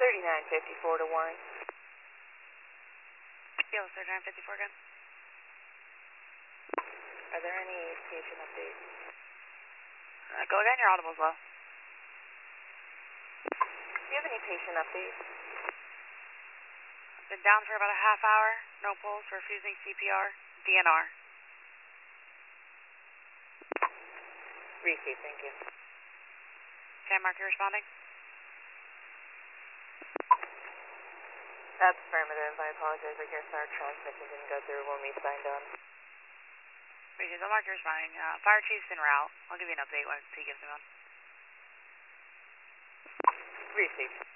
3954 to Warren. Yo, 3954 again. Are there any patient updates? Go again, your audible's low. Do you have any patient updates? Been down for about a half hour, no pulse, refusing CPR, DNR. Received, thank you. Okay, Mark, you responding? That's affirmative. I apologize. I guess our transmission didn't go through when we signed on. Appreciate it. Mark, you're responding. Fire chief's en route. I'll give you an update once he gives me one. Received.